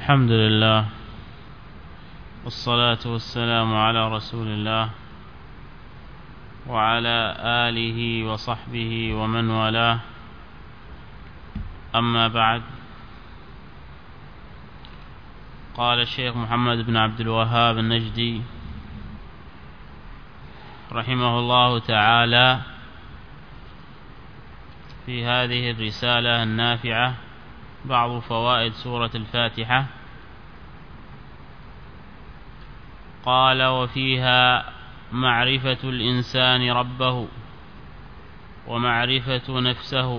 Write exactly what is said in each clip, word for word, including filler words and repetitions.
الحمد لله والصلاة والسلام على رسول الله وعلى آله وصحبه ومن والاه، أما بعد. قال الشيخ محمد بن عبد الوهاب النجدي رحمه الله تعالى في هذه الرسالة النافعة بعض فوائد سورة الفاتحة، قال: وفيها معرفة الإنسان ربه ومعرفة نفسه،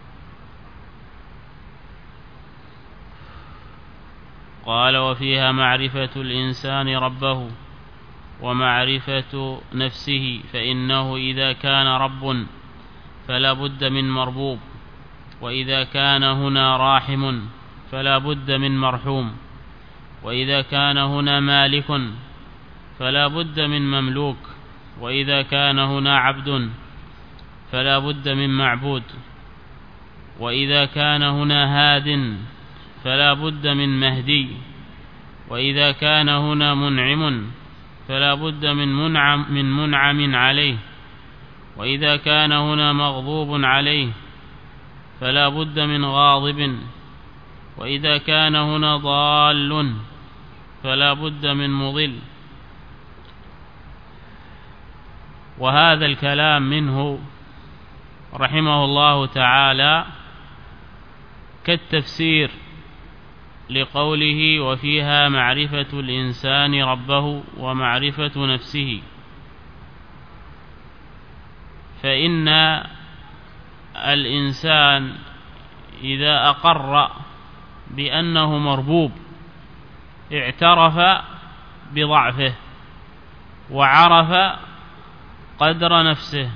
قال وفيها معرفة الإنسان ربه ومعرفة نفسه، فإنه إذا كان رب فلا بد من مربوب، وإذا كان هنا راحم فلا بد من مرحوم، وإذا كان هنا مالك فلا بد من مملوك، وإذا كان هنا عبد فلا بد من معبود، وإذا كان هنا هاد فلا بد من مهدي، وإذا كان هنا منعم فلا بد من منعم من منعم عليه، وإذا كان هنا مغضوب عليه فلا بد من غاضب، وإذا كان هنا ضال فلا بد من مضل. وهذا الكلام منه رحمه الله تعالى كالتفسير لقوله: وفيها معرفة الإنسان ربه ومعرفة نفسه. فإن الإنسان إذا أقر بأنه مربوب اعترف بضعفه وعرف قدر نفسه،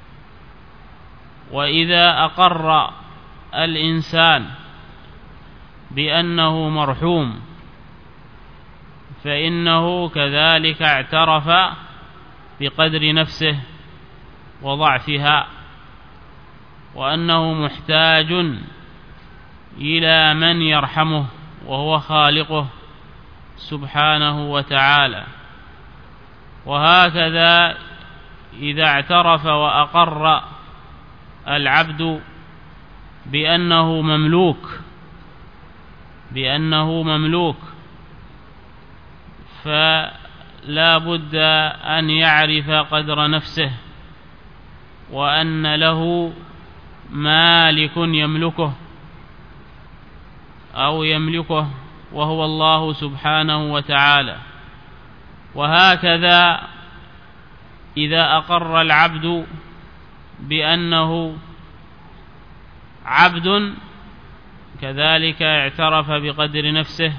وإذا أقر الإنسان بأنه مرحوم فإنه كذلك اعترف بقدر نفسه وضعفها، وأنه محتاج إلى من يرحمه وهو خالقه سبحانه وتعالى. وهكذا إذا اعترف وأقر العبد بأنه مملوك بأنه مملوك فلا بد أن يعرف قدر نفسه، وأن له مالك يملكه أو يملكه وهو الله سبحانه وتعالى. وهكذا إذا أقر العبد بأنه عبد كذلك اعترف بقدر نفسه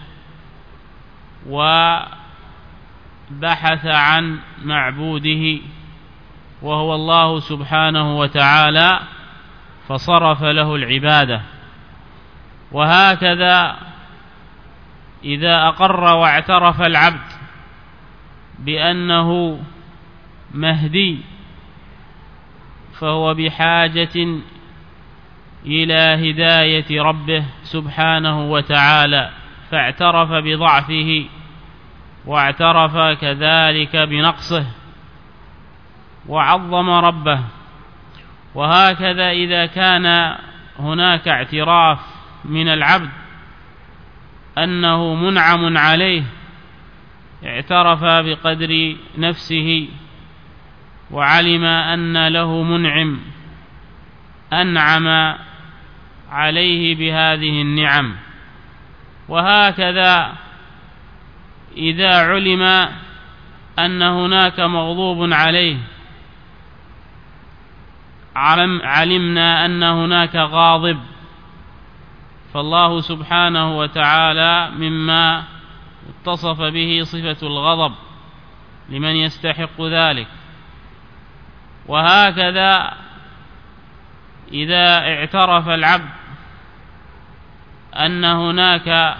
وبحث عن معبوده وهو الله سبحانه وتعالى فصرف له العبادة. وهكذا إذا أقر واعترف العبد بأنه مهدي فهو بحاجة إلى هداية ربه سبحانه وتعالى، فاعترف بضعفه واعترف كذلك بنقصه وعظم ربه. وهكذا إذا كان هناك اعتراف من العبد أنه منعم عليه اعترف بقدر نفسه وعلم أن له منعم أنعم عليه بهذه النعم. وهكذا إذا علم أن هناك مغضوب عليه علمنا أن هناك غاضب، فالله سبحانه وتعالى مما اتصف به صفة الغضب لمن يستحق ذلك. وهكذا إذا اعترف العبد أن هناك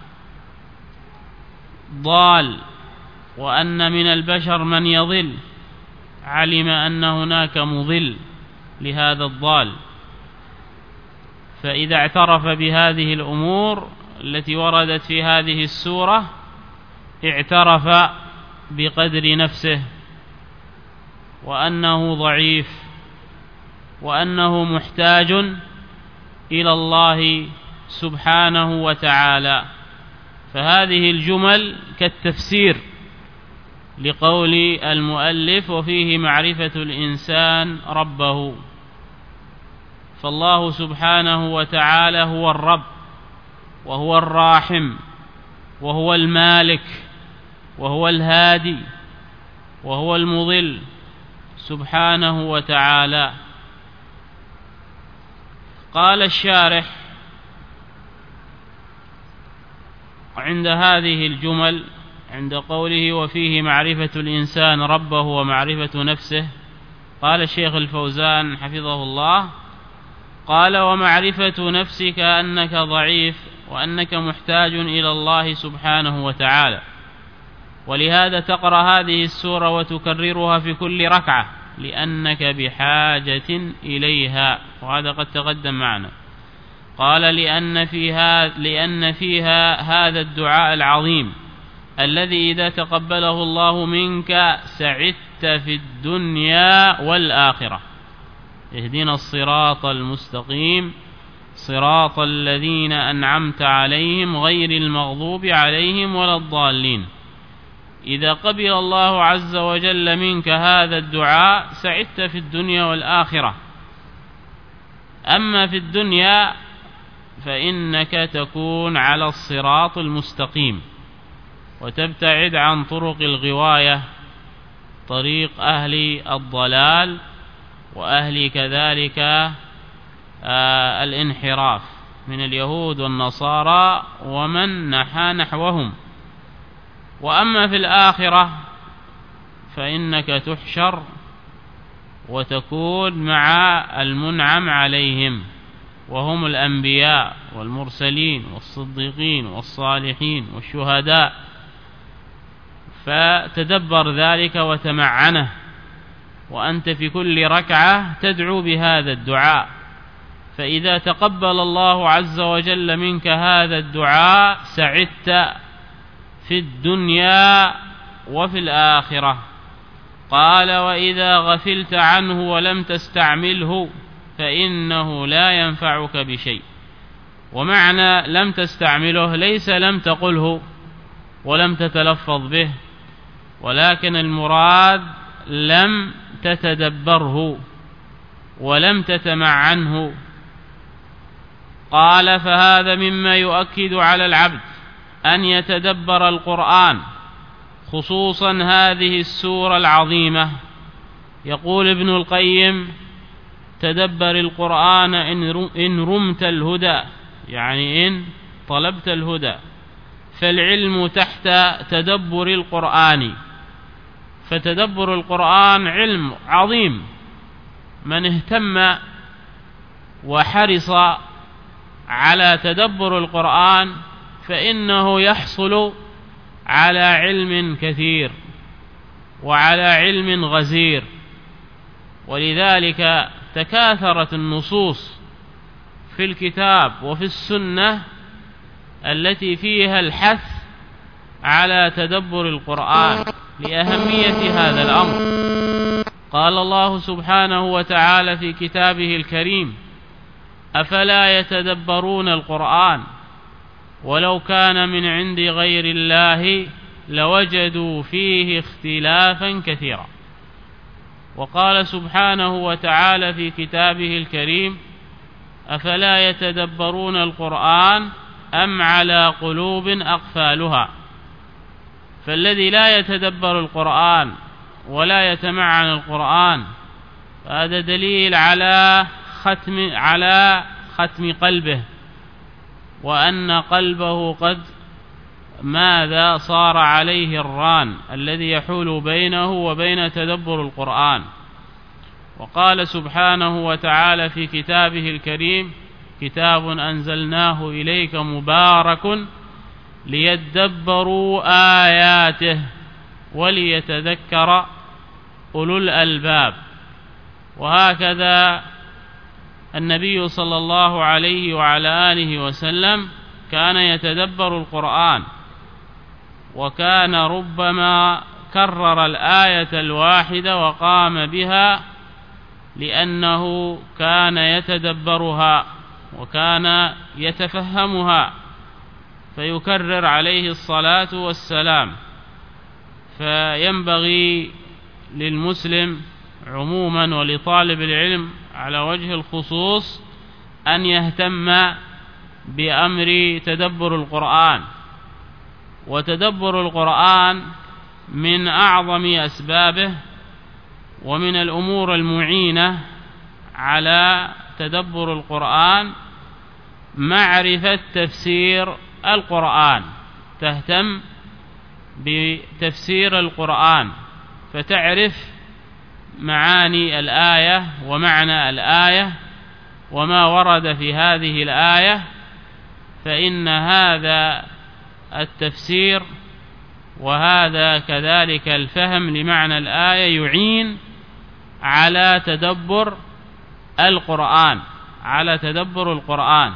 ضال وأن من البشر من يضل علم أن هناك مضل لهذا الضال، فإذا اعترف بهذه الأمور التي وردت في هذه السورة اعترف بقدر نفسه وأنه ضعيف وأنه محتاج إلى الله سبحانه وتعالى. فهذه الجمل كالتفسير لقول المؤلف وفيه معرفة الإنسان ربه. فالله سبحانه وتعالى هو الرب وهو الراحم وهو المالك وهو الهادي وهو المضل سبحانه وتعالى. قال الشارح عند هذه الجمل عند قوله وفيه معرفة الإنسان ربه ومعرفة نفسه، قال الشيخ الفوزان حفظه الله: قال ومعرفة نفسك أنك ضعيف وأنك محتاج إلى الله سبحانه وتعالى، ولهذا تقرأ هذه السورة وتكررها في كل ركعة لأنك بحاجة إليها، وهذا قد تقدم معنا. قال لأن فيها, لأن فيها هذا الدعاء العظيم الذي إذا تقبله الله منك سعدت في الدنيا والآخرة. اهدنا الصراط المستقيم صراط الذين أنعمت عليهم غير المغضوب عليهم ولا الضالين. إذا قبل الله عز وجل منك هذا الدعاء سعدت في الدنيا والآخرة. أما في الدنيا فإنك تكون على الصراط المستقيم وتبتعد عن طرق الغواية، طريق أهل الضلال وأهل كذلك آه الانحراف من اليهود والنصارى ومن نحى نحوهم. وأما في الآخرة فإنك تحشر وتكون مع المنعم عليهم، وهم الأنبياء والمرسلين والصديقين والصالحين والشهداء. فتدبر ذلك وتمعنه، وأنت في كل ركعة تدعو بهذا الدعاء. فإذا تقبل الله عز وجل منك هذا الدعاء سعدت في الدنيا وفي الآخرة. قال وإذا غفلت عنه ولم تستعمله فإنه لا ينفعك بشيء. ومعنى لم تستعمله ليس لم تقله ولم تتلفظ به، ولكن المراد لم تتدبره ولم تتمعنه. قال فهذا مما يؤكد على العبد أن يتدبر القرآن، خصوصا هذه السورة العظيمة. يقول ابن القيم: تدبر القرآن إن رمت الهدى، يعني إن طلبت الهدى، فالعلم تحت تدبر القرآن. فتدبر القرآن علم عظيم، من اهتم وحرص على تدبر القرآن فإنه يحصل على علم كثير وعلى علم غزير. ولذلك تكاثرت النصوص في الكتاب وفي السنة التي فيها الحث على تدبر القرآن لأهمية هذا الأمر. قال الله سبحانه وتعالى في كتابه الكريم: أفلا يتدبرون القرآن ولو كان من عند غير الله لوجدوا فيه اختلافا كثيرا. وقال سبحانه وتعالى في كتابه الكريم: أفلا يتدبرون القرآن أم على قلوب أقفالها. فالذي لا يتدبر القرآن ولا يتمعن القرآن هذا دليل على ختم على ختم قلبه، وأن قلبه قد ماذا صار عليه الران الذي يحول بينه وبين تدبر القرآن. وقال سبحانه وتعالى في كتابه الكريم: كتاب أنزلناه إليك مبارك ليدبروا آياته وليتذكر أولو الألباب. وهكذا النبي صلى الله عليه وعلى آله وسلم كان يتدبر القرآن، وكان ربما كرر الآية الواحدة وقام بها لأنه كان يتدبرها وكان يتفهمها، فيكرر عليه الصلاة والسلام. فينبغي للمسلم عموما ولطالب العلم على وجه الخصوص أن يهتم بأمر تدبر القرآن. وتدبر القرآن من أعظم أسبابه ومن الأمور المعينة على تدبر القرآن معرفة تفسير القرآن. تهتم بتفسير القرآن فتعرف معاني الآية ومعنى الآية وما ورد في هذه الآية، فإن هذا التفسير وهذا كذلك الفهم لمعنى الآية يعين على تدبر القرآن على تدبر القرآن.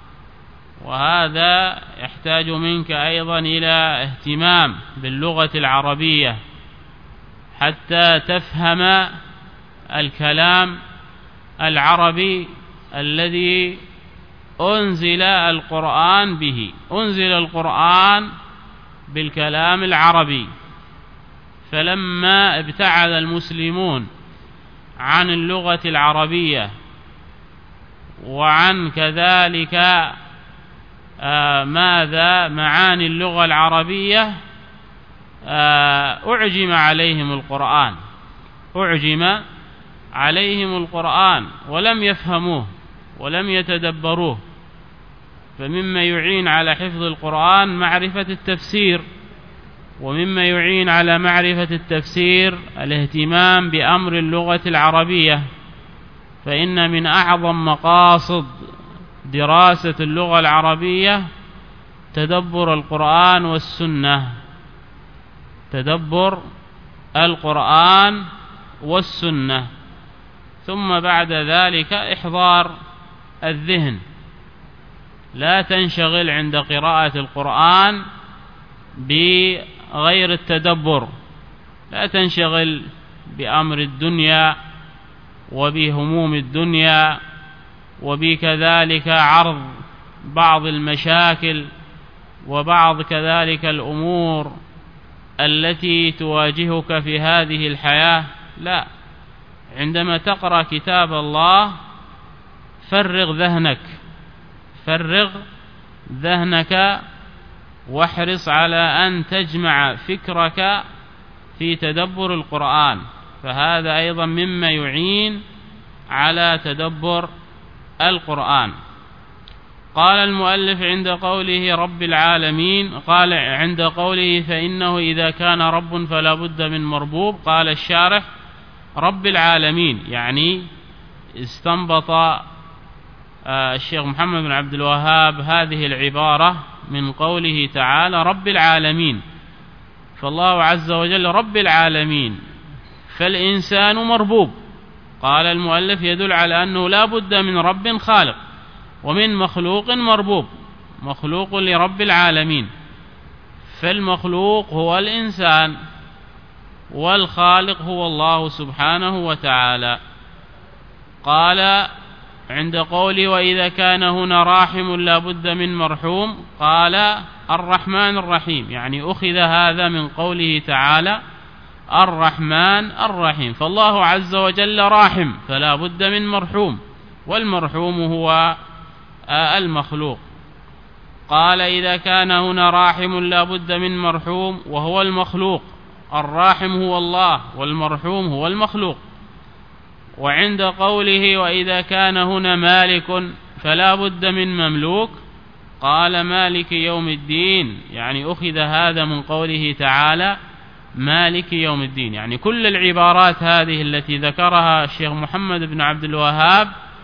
وهذا يحتاج منك أيضا إلى اهتمام باللغة العربية حتى تفهم الكلام العربي الذي أنزل القرآن به. أنزل القرآن بالكلام العربي، فلما ابتعد المسلمون عن اللغة العربية وعن كذلك آه ماذا معاني اللغة العربية، آه أعجم عليهم القرآن أعجم عليهم القرآن ولم يفهموه ولم يتدبروه. فمما يعين على حفظ القرآن معرفة التفسير، ومما يعين على معرفة التفسير الاهتمام بأمر اللغة العربية، فإن من أعظم مقاصد دراسة اللغة العربية تدبر القرآن والسنة تدبر القرآن والسنة ثم بعد ذلك إحضار الذهن. لا تنشغل عند قراءة القرآن بغير التدبر، لا تنشغل بأمر الدنيا وبهموم الدنيا وبكذلك عرض بعض المشاكل وبعض كذلك الأمور التي تواجهك في هذه الحياة. لا، عندما تقرأ كتاب الله فرغ ذهنك فرغ ذهنك واحرص على أن تجمع فكرك في تدبر القرآن، فهذا أيضا مما يعين على تدبر القرآن. قال المؤلف عند قوله رب العالمين، قال عند قوله فإنه إذا كان رب فلا بد من مربوب، قال الشارح رب العالمين، يعني استنبط الشيخ محمد بن عبد الوهاب هذه العبارة من قوله تعالى رب العالمين، فالله عز وجل رب العالمين، فالإنسان مربوب. قال المؤلف يدل على أنه لا بد من رب خالق ومن مخلوق مربوب، مخلوق لرب العالمين، فالمخلوق هو الإنسان والخالق هو الله سبحانه وتعالى. قال عند قوله وإذا كان هنا راحم لا بد من مرحوم، قال الرحمن الرحيم، يعني أخذ هذا من قوله تعالى الرحمن الرحيم، فالله عز وجل راحم فلا بد من مرحوم، والمرحوم هو المخلوق. قال إذا كان هنا راحم لا بد من مرحوم وهو المخلوق، الراحم هو الله والمرحوم هو المخلوق. وعند قوله وإذا كان هنا مالك فلا بد من مملوك، قال مالك يوم الدين، يعني أخذ هذا من قوله تعالى مالك يوم الدين. يعني كل العبارات هذه التي ذكرها الشيخ محمد بن عبد الوهاب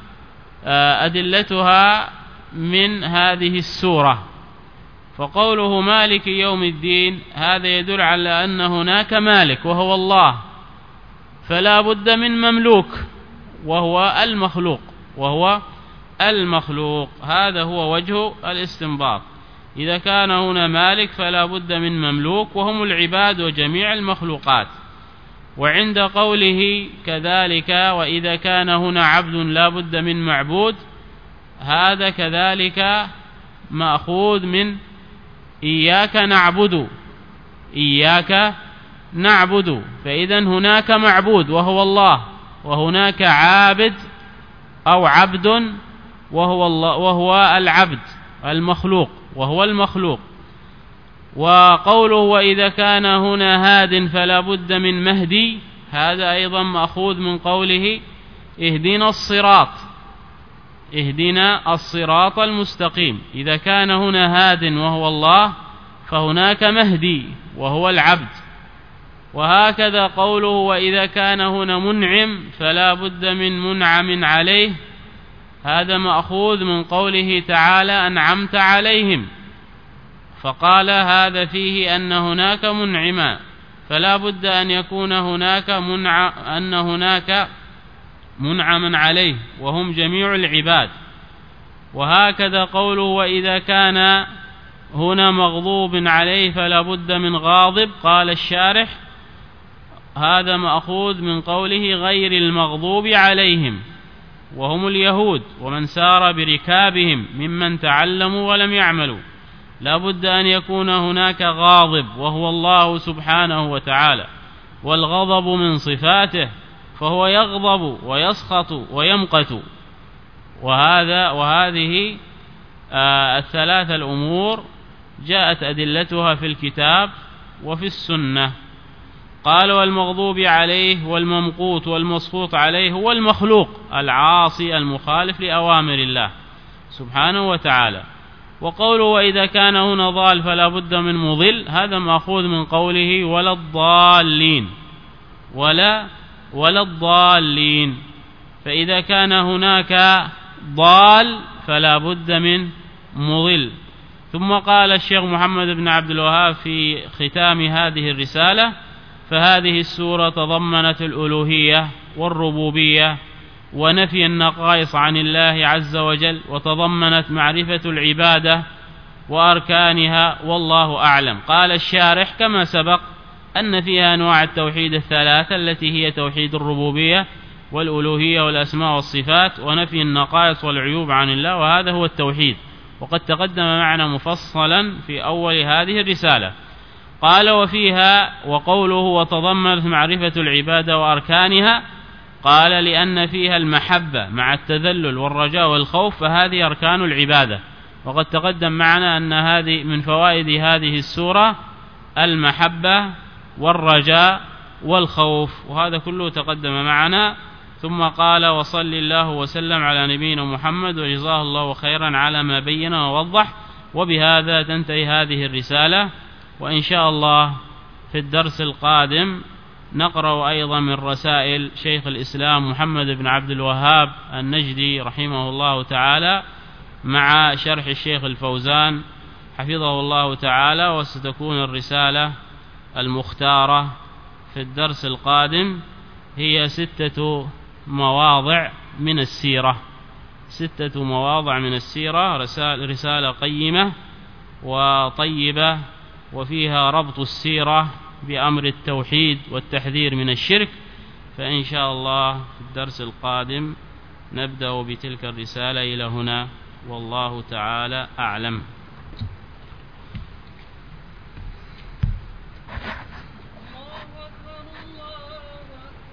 أدلتها من هذه السورة. فقوله مالك يوم الدين هذا يدل على أن هناك مالك وهو الله، فلا بد من مملوك وهو المخلوق وهو المخلوق هذا هو وجه الاستنباط. إذا كان هنا مالك فلا بد من مملوك وهم العباد وجميع المخلوقات. وعند قوله كذلك وإذا كان هنا عبد لا بد من معبود، هذا كذلك مأخوذ من إياك نعبد، إياك نعبد، فإذا هناك معبود وهو الله، وهناك عابد أو عبد وهو الله وهو العبد المخلوق وهو المخلوق. وقوله وإذا كان هنا هاد فلا بد من مهدي، هذا أيضا مأخوذ من قوله اهدنا الصراط، اهدنا الصراط المستقيم. إذا كان هنا هاد وهو الله فهناك مهدي وهو العبد. وهكذا قوله وإذا كان هنا منعم فلا بد من منعم عليه، هذا مأخوذ من قوله تعالى أنعمت عليهم، فقال هذا فيه أن هناك منعما، فلا بد أن يكون هناك منع أن هناك منعما عليه وهم جميع العباد. وهكذا قوله وإذا كان هنا مغضوب عليه فلا بد من غاضب، قال الشارح هذا مأخوذ من قوله غير المغضوب عليهم وهم اليهود ومن سار بركابهم ممن تعلموا ولم يعملوا. لا بد أن يكون هناك غاضب وهو الله سبحانه وتعالى، والغضب من صفاته فهو يغضب ويسخط ويمقت. وهذا وهذه آه الثلاثة الأمور جاءت أدلتها في الكتاب وفي السنة. قال والمغضوب عليه والممقوت والمسخوط عليه هو المخلوق العاصي المخالف لأوامر الله سبحانه وتعالى. وقوله وإذا كان هنا ضال فلا بد من مضل، هذا مأخوذ من قوله ولا الضالين، ولا ولا الضالين، فإذا كان هناك ضال فلا بد من مضل. ثم قال الشيخ محمد بن عبد الوهاب في ختام هذه الرسالة فهذه السورة تضمنت الألوهية والربوبية ونفي النقائص عن الله عز وجل، وتضمنت معرفة العبادة وأركانها والله أعلم. قال الشارح كما سبق أن فيها أنواع التوحيد الثلاثة التي هي توحيد الربوبية والألوهية والأسماء والصفات ونفي النقائص والعيوب عن الله، وهذا هو التوحيد، وقد تقدم معنا مفصلا في أول هذه الرسالة. قال وفيها وقوله وتضمنت معرفة العبادة وأركانها، قال لأن فيها المحبة مع التذلل والرجاء والخوف، فهذه أركان العبادة. وقد تقدم معنا أن هذه من فوائد هذه السورة المحبة والرجاء والخوف، وهذا كله تقدم معنا. ثم قال وصل الله وسلم على نبينا محمد وجزاه الله خيرا على ما بين ووضح. وبهذا تنتهي هذه الرسالة، وإن شاء الله في الدرس القادم نقرأ أيضا من رسائل شيخ الإسلام محمد بن عبد الوهاب النجدي رحمه الله تعالى مع شرح الشيخ الفوزان حفظه الله تعالى. وستكون الرسالة المختارة في الدرس القادم هي ستة مواضع من السيرة، ستة مواضع من السيرة، رسالة قيمة وطيبة وفيها ربط السيرة بأمر التوحيد والتحذير من الشرك. فإن شاء الله في الدرس القادم نبدأ بتلك الرسالة. إلى هنا والله تعالى أعلم.